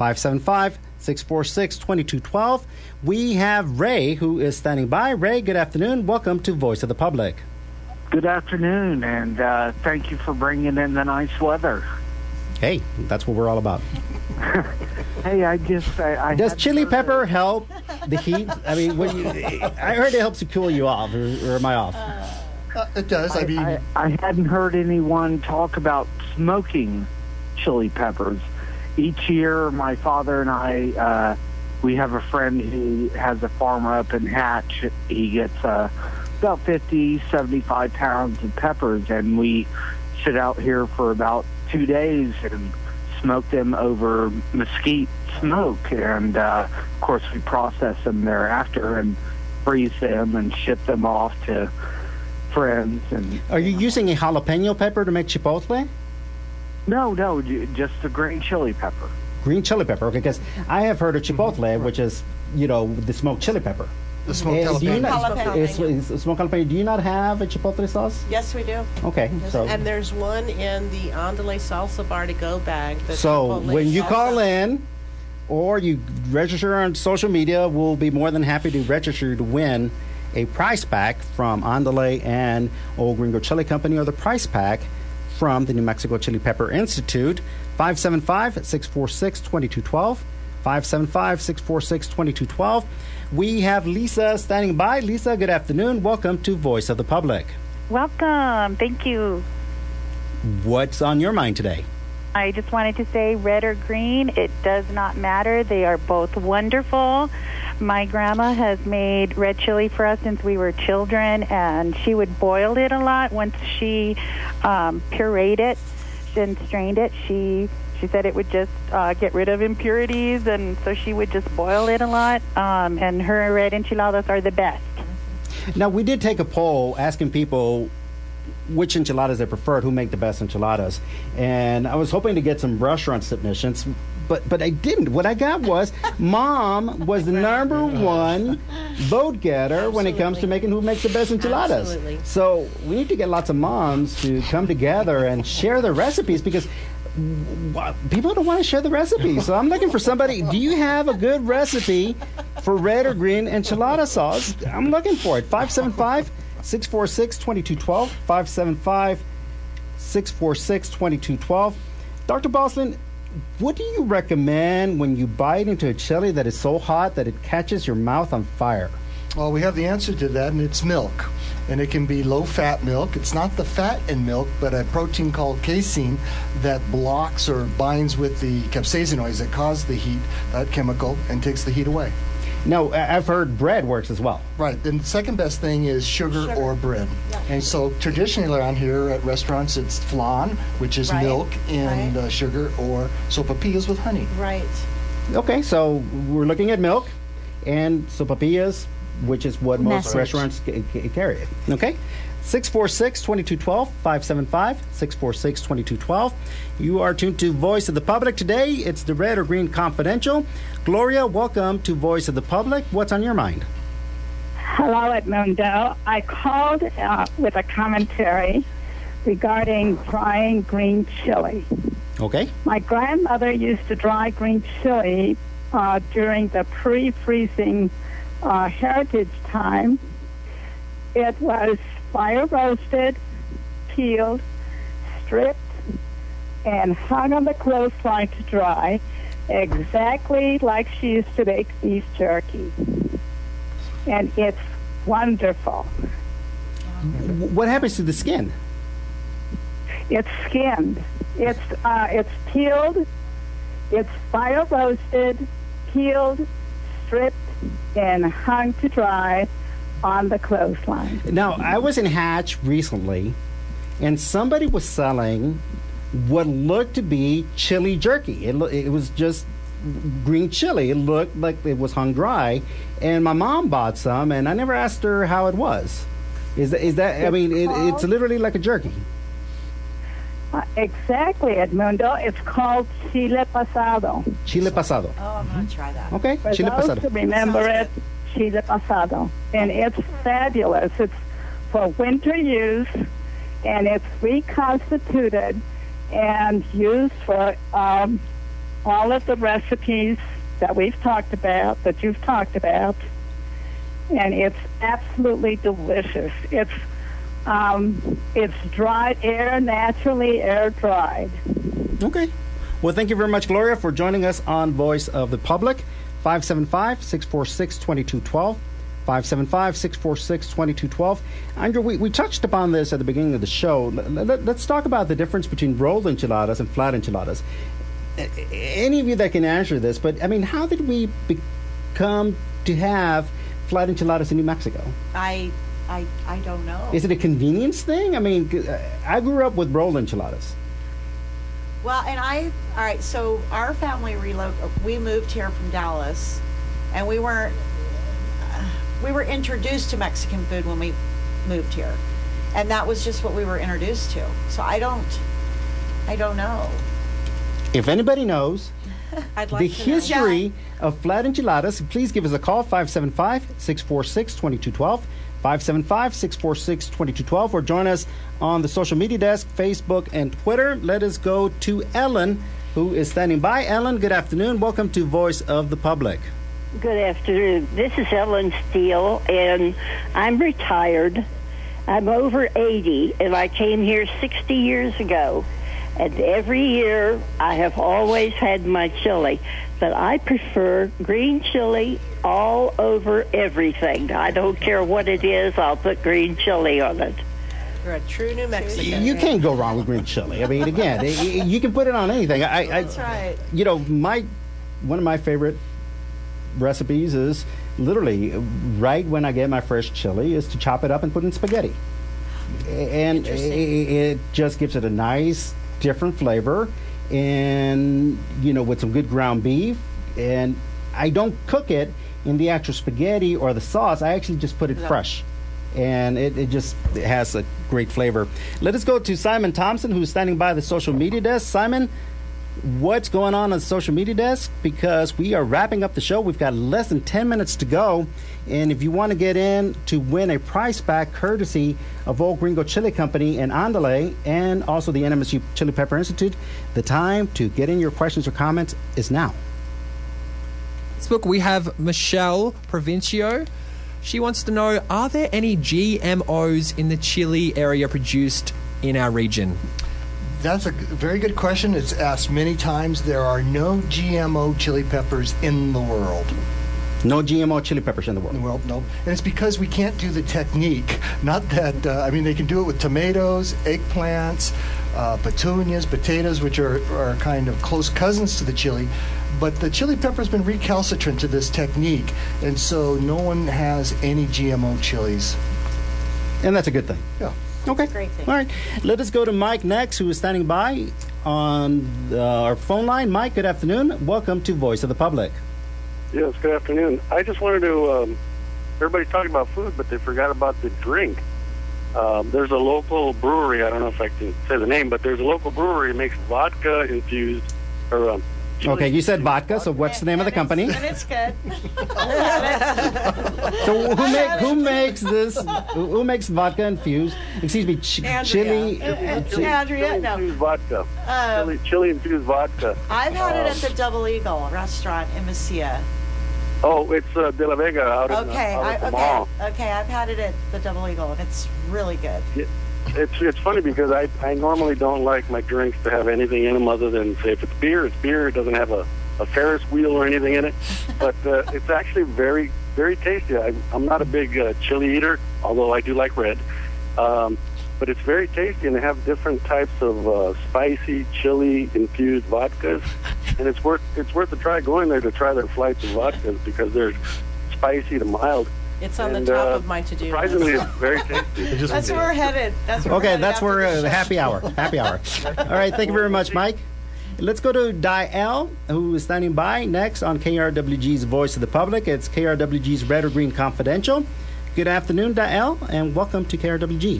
575-646-2212. We have Ray, who is standing by. Ray, good afternoon. Welcome to Voice of the Public. Good afternoon, and thank you for bringing in the nice weather. Hey, that's what we're all about. Hey, does chili pepper help the heat? I mean, I heard it helps to cool you off, or am I off? It does. I hadn't heard anyone talk about smoking chili peppers. Each year, my father and I, we have a friend who has a farm up in Hatch. He gets about 50, 75 pounds of peppers, and we sit out here for about 2 days and smoke them over mesquite smoke, and of course we process them thereafter and freeze them and ship them off to friends. And are you using a jalapeno pepper to make chipotle? No, just the green chili pepper. Green chili pepper, okay, because I have heard of chipotle, which is, the smoked chili pepper. The smoked jalapeno. Smoked jalapeno. Do you not have a chipotle sauce? Yes, we do. Okay. And there's one in the Andale Salsa Bar to Go bag. So when you call in or you register on social media, we'll be more than happy to register to win a prize pack from Andale and Old Gringo Chili Company, or the prize pack from the New Mexico Chili Pepper Institute. 575-646-2212. 575-646-2212. We have Lisa standing by. Lisa, good afternoon. Welcome to Voice of the Public. Welcome. Thank you. What's on your mind today? I just wanted to say red or green, it does not matter. They are both wonderful. My grandma has made red chili for us since we were children, and she would boil it a lot. Once she pureed it and strained it, she said it would just get rid of impurities, and so she would just boil it a lot, and her red enchiladas are the best. Now, we did take a poll asking people which enchiladas they preferred, who make the best enchiladas. And I was hoping to get some restaurant submissions, but I didn't. What I got was Mom was the number one vote getter when it comes to making who makes the best enchiladas. Absolutely. So we need to get lots of moms to come together and share their recipes, because people don't want to share the recipes. So I'm looking for somebody. Do you have a good recipe for red or green enchilada sauce? I'm looking for it. 575-646-2212. 575-646-2212. Dr. Boslin, what do you recommend when you bite into a chili that is so hot that it catches your mouth on fire? Well, we have the answer to that, and it's milk. And it can be low-fat milk. It's not the fat in milk, but a protein called casein that blocks or binds with the capsaicinoids that cause the heat, that chemical, and takes the heat away. No, I've heard bread works as well. Right. Then the second best thing is sugar. Or bread. Yeah. And so traditionally around here at restaurants, it's flan, which is milk and sugar, or sopapillas with honey. Right. Okay, so we're looking at milk and sopapillas, which is what most restaurants carry. Okay? 646-2212, 575-646-2212. You are tuned to Voice of the Public. Today, it's the Red or Green Confidential. Gloria, welcome to Voice of the Public. What's on your mind? Hello, Edmundo. I called with a commentary regarding drying green chili. Okay. My grandmother used to dry green chili during the pre-freezing heritage time. It was fire roasted, peeled, stripped, and hung on the clothesline to dry, exactly like she used to make beef jerky. And it's wonderful. What happens to the skin? It's skinned. It's peeled. It's fire roasted, peeled, stripped, and hung to dry on the clothesline. Now, I was in Hatch recently, and somebody was selling what looked to be chili jerky. It was just green chili. It looked like it was hung dry, and my mom bought some, and I never asked her how it was. Is that? I mean, it's literally like a jerky. Exactly, Edmundo. It's called chile pasado. Chile pasado. Oh, I'm going to try that. Okay, For chile those pasado. who remember it, chile pasado. And it's fabulous. It's for winter use, and it's reconstituted and used for all of the recipes that we've talked about, that you've talked about. And it's absolutely delicious. It's dried naturally air dried. Okay. Well, thank you very much, Gloria, for joining us on Voice of the Public. 575-646-2212. 575-646-2212. Andrew, we touched upon this at the beginning of the show. Let's talk about the difference between rolled enchiladas and flat enchiladas. Any of you that can answer this, but I mean, how did we become to have flat enchiladas in New Mexico? I don't know. Is it a convenience thing? I mean, I grew up with rolled enchiladas. Well, and all right, so our family we moved here from Dallas, and we were introduced to Mexican food when we moved here. And that was just what we were introduced to. So I don't know. If anybody knows I'd like the to history of flat enchiladas, please give us a call, 575-646-2212. 575-646-2212, or join us on the social media desk, Facebook and Twitter. Let us go to Ellen, who is standing by. Ellen, good afternoon. Welcome to Voice of the Public. Good afternoon. This is Ellen Steele, and I'm retired. I'm over 80, and I came here 60 years ago. And every year, I have always had my chili. But I prefer green chili all over everything. I don't care what it is, I'll put green chili on it. You're a true New Mexican. You can't go wrong with green chili. I mean, again, you can put it on anything. That's right. You know, one of my favorite recipes is literally right when I get my fresh chili is to chop it up and put it in spaghetti. And it just gives it a nice, different flavor. And, you know, with some good ground beef. And I don't cook it in the actual spaghetti or the sauce. I actually just put it fresh. And it has a great flavor. Let us go to Simon Thompson, who's standing by the social media desk. Simon, what's going on the social media desk? Because we are wrapping up the show. We've got less than 10 minutes to go. And if you want to get in to win a prize pack courtesy of Old Gringo Chili Company in Andale and also the NMSU Chili Pepper Institute, the time to get in your questions or comments is now. Facebook, we have Michelle Provincio. She wants to know, are there any GMOs in the chili area produced in our region? That's a very good question. It's asked many times. There are no GMO chili peppers in the world. No GMO chili peppers in the world? No. And it's because we can't do the technique. Not that, they can do it with tomatoes, eggplants, petunias, potatoes, which are kind of close cousins to the chili. But the chili pepper has been recalcitrant to this technique, and so no one has any GMO chilies. And that's a good thing. Yeah. Okay. Great thing. All right. Let us go to Mike next, who is standing by on our phone line. Mike, good afternoon. Welcome to Voice of the Public. Yes, good afternoon. I just wanted to, everybody's talking about food, but they forgot about the drink. There's a local brewery, I don't know if I can say the name, but there's a local brewery that makes vodka-infused, or okay, you said vodka, so what's the name of the company? And it's good. So who makes this? Who makes vodka infused? Excuse me, chili. Andrea, no. Infused vodka. Chili infused vodka. I've had it at the Double Eagle restaurant in Mesilla. Oh, it's De La Vega out in the mall. Okay, I've had it at the Double Eagle, and it's really good. Yeah. It's funny because I normally don't like my drinks to have anything in them other than, say, if it's beer, it's beer. It doesn't have a Ferris wheel or anything in it. But it's actually very, very tasty. I'm not a big chili eater, although I do like red. But it's very tasty, and they have different types of spicy chili-infused vodkas. And it's worth a try going there to try their flights of vodkas because they're spicy to mild. It's on the top of my to-do list. Surprisingly, it's very tasty. That's where we're headed. That's where happy hour. Happy hour. All right, thank you very much, Mike. Let's go to Dial, who is standing by next on KRWG's Voice of the Public. It's KRWG's Red or Green Confidential. Good afternoon, Dial, and welcome to KRWG.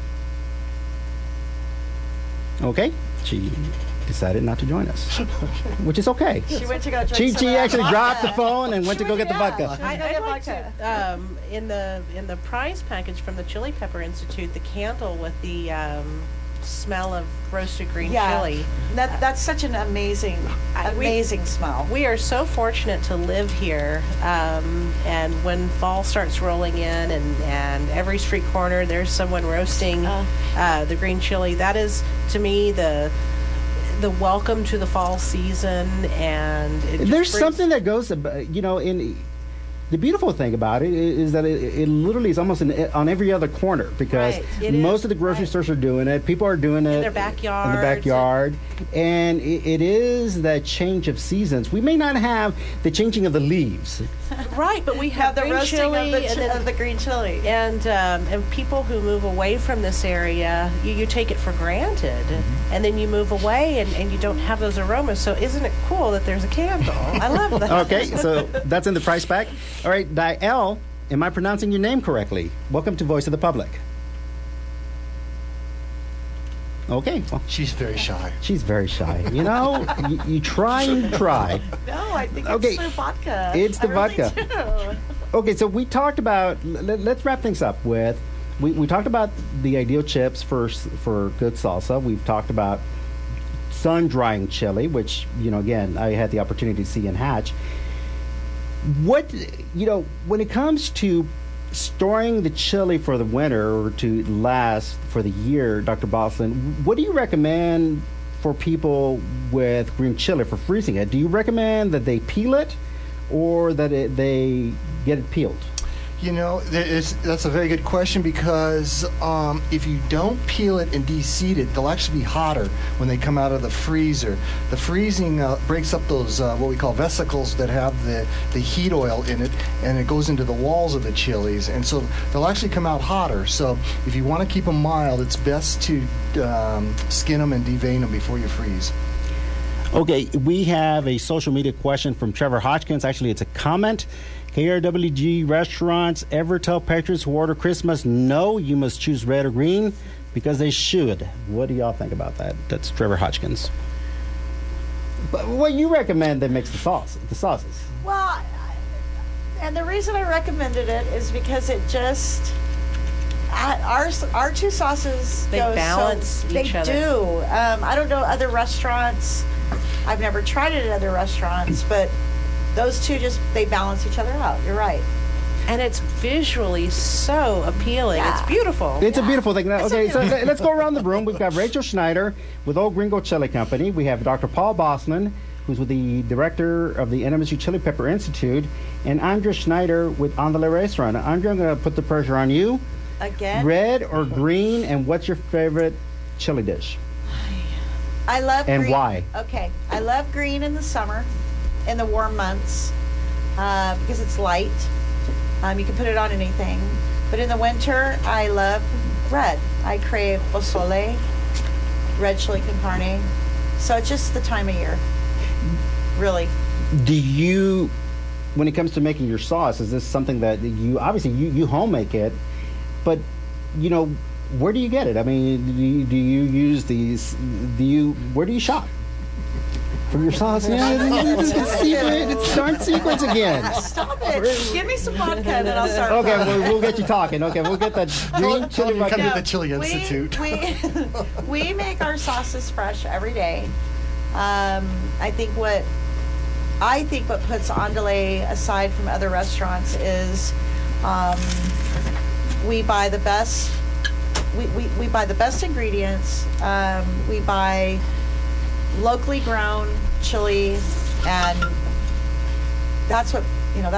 Okay, she decided not to join us, which is okay. She went to go drink She actually dropped the phone and went to go get the vodka. I'd like to, in the prize package from the Chili Pepper Institute, the candle with the smell of roasted green chili. That's such an amazing smell. We are so fortunate to live here, and when fall starts rolling in, and every street corner there's someone roasting the green chili. That is, to me, the welcome to the fall season. And there's something that goes, in the beautiful thing about it is that it literally is almost on every other corner because most of the grocery stores are doing it. People are doing it in their backyard. In the backyard. And it is that change of seasons. We may not have the changing of the leaves. Right, but we have the green roasting chili of the green chili. And people who move away from this area, you take it for granted. And then you move away and you don't have those aromas. So isn't it cool that there's a candle? I love that. Okay, so that's in the price pack. All right, Dial, am I pronouncing your name correctly? Welcome to Voice of the Public. Okay. Well, she's very shy. She's very shy. You try and try. No, I think it's the vodka. It's the vodka. Okay, so we talked about, let's wrap things up with, we talked about the ideal chips for good salsa. We've talked about sun-drying chili, which, again, I had the opportunity to see in Hatch. What, when it comes to storing the chili for the winter or to last for the year, Dr. Boslin, what do you recommend for people with green chili for freezing it? Do you recommend that they peel it or that they get it peeled? You know, that's a very good question because if you don't peel it and de-seed it, they'll actually be hotter when they come out of the freezer. The freezing breaks up those what we call vesicles that have the heat oil in it, and it goes into the walls of the chilies, and so they'll actually come out hotter. So if you want to keep them mild, it's best to skin them and devein them before you freeze. Okay, we have a social media question from Trevor Hodgkins. Actually, it's a comment. KRWG restaurants ever tell patrons who order Christmas, no, you must choose red or green? Because they should. What do y'all think about that? That's Trevor Hodgkins. But what you recommend they mix the sauces? Well, and the reason I recommended it is because it just... Our two sauces they balance each other. They do. I don't know other restaurants. I've never tried it at other restaurants, but those two they balance each other out. You're right. And it's visually so appealing. Yeah. It's beautiful. It's a beautiful thing. Okay, so let's go around the room. We've got Rachel Schneider with Old Gringo Chili Company. We have Dr. Paul Boslin, who's with the director of the NMSU Chili Pepper Institute, and Andrea Schneider with Andale Restaurant. Andrea, I'm going to put the pressure on you. Again? Red or green, and what's your favorite chili dish? I love green. And why? Okay. I love green in the summer, in the warm months, because it's light. You can put it on anything. But in the winter, I love red. I crave pozole, red chili con carne. So it's just the time of year, really. Do you, when it comes to making your sauce, is this something that you, obviously you home make it, but, you know, where do you get it? I mean, do you use these, where do you shop for your sauce? It's darn secrets again. Stop it. Give me some vodka and then I'll start. Okay, we'll get you talking. Okay, we'll get that green chili vodka. Come to the Chili Institute. We make our sauces fresh every day. I think what puts Andale aside from other restaurants is we buy the best. We buy the best ingredients. We buy locally grown chili, and that's what.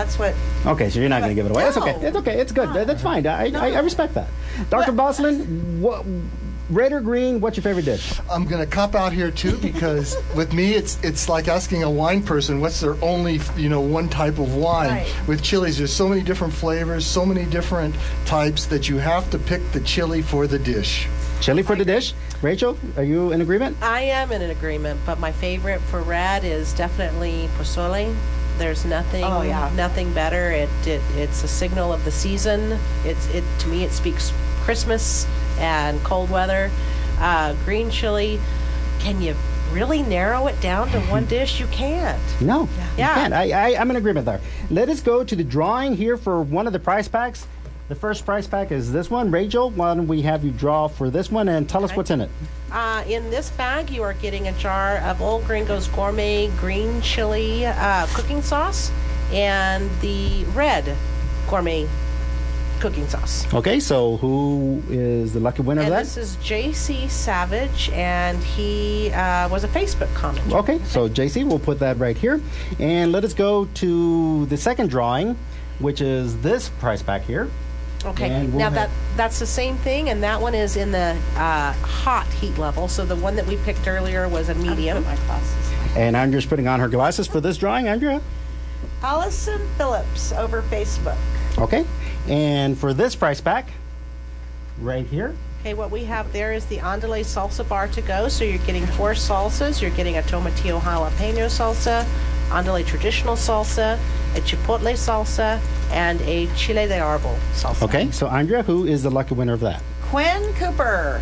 Okay, so you're not going to give it away. No. That's okay. It's okay. It's good. That's fine. I respect that. Dr. Boslin, red or green? What's your favorite dish? I'm going to cop out here too because with me it's like asking a wine person what's their only one type of wine. Right. With chilies, there's so many different flavors, so many different types that you have to pick the chili for the dish. Chili for the dish. Rachel, are you in agreement? I am in agreement, but my favorite for red is definitely pozole. There's nothing better. It's a signal of the season. To me it speaks Christmas and cold weather. Green chili, can you really narrow it down to one dish? You can't. No, you can't. I'm in agreement there. Let us go to the drawing here for one of the prize packs. The first prize pack is this one. Rachel, why don't we have you draw for this one and tell us what's in it? In this bag, you are getting a jar of Old Gringo's Gourmet Green Chili cooking sauce and the red gourmet cooking sauce. Okay, so who is the lucky winner of that? This is JC Savage, and he was a Facebook commenter. Okay, so JC, we'll put that right here. And let us go to the second drawing, which is this prize pack here. Okay, now that's the same thing, and that one is in the hot heat level. So the one that we picked earlier was a medium. My glasses. And Andrea's putting on her glasses for this drawing. Andrea? Allison Phillips over Facebook. Okay, and for this price pack, right here. Okay, what we have there is the Andale salsa bar to go. So you're getting 4 salsas. You're getting a tomatillo jalapeno salsa, Andale traditional salsa, a chipotle salsa, and a chile de árbol salsa. Okay, so Andrea, who is the lucky winner of that? Gwen Cooper.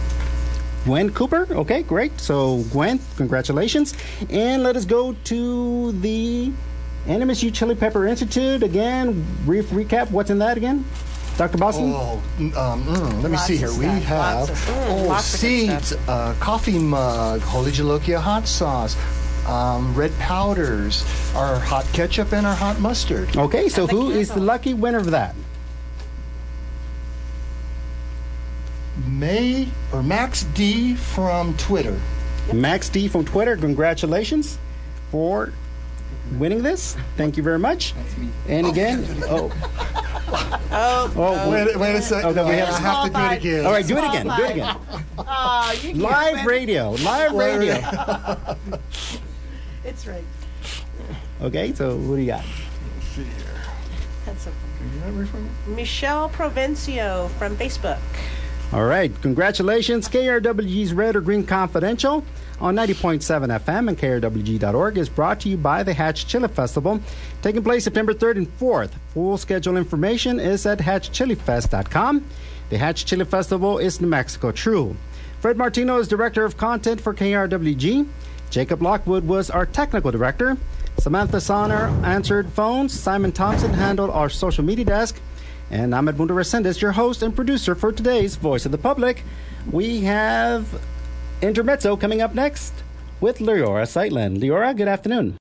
Gwen Cooper? Okay, great. So, Gwen, congratulations. And let us go to the NMSU Chili Pepper Institute. Again, brief recap. What's in that again? Dr. Boslin? Let me see here. We have seeds, coffee mug, Holy Jalokia hot sauce, red powders, our hot ketchup, and our hot mustard. Okay, so who is the lucky winner of that? Max D from Twitter. Yep. Max D from Twitter, congratulations for winning this. Thank you very much. And again, Wait a second. Okay, I have to do it again. All right, do it again. Do it again. Live radio. It's right. Okay, so what do you got? Let's see here. That's Michelle Provencio from Facebook. All right, congratulations. KRWG's Red or Green Confidential on 90.7 FM and KRWG.org is brought to you by the Hatch Chili Festival, taking place September 3rd and 4th. Full schedule information is at hatchchilifest.com. The Hatch Chili Festival is New Mexico true. Fred Martino is Director of Content for KRWG. Jacob Lockwood was our Technical Director. Samantha Sonner answered phones. Simon Thompson handled our social media desk. And I'm Edmundo Resendez, your host and producer for today's Voice of the Public. We have Intermezzo coming up next with Leora Seitland. Leora, good afternoon.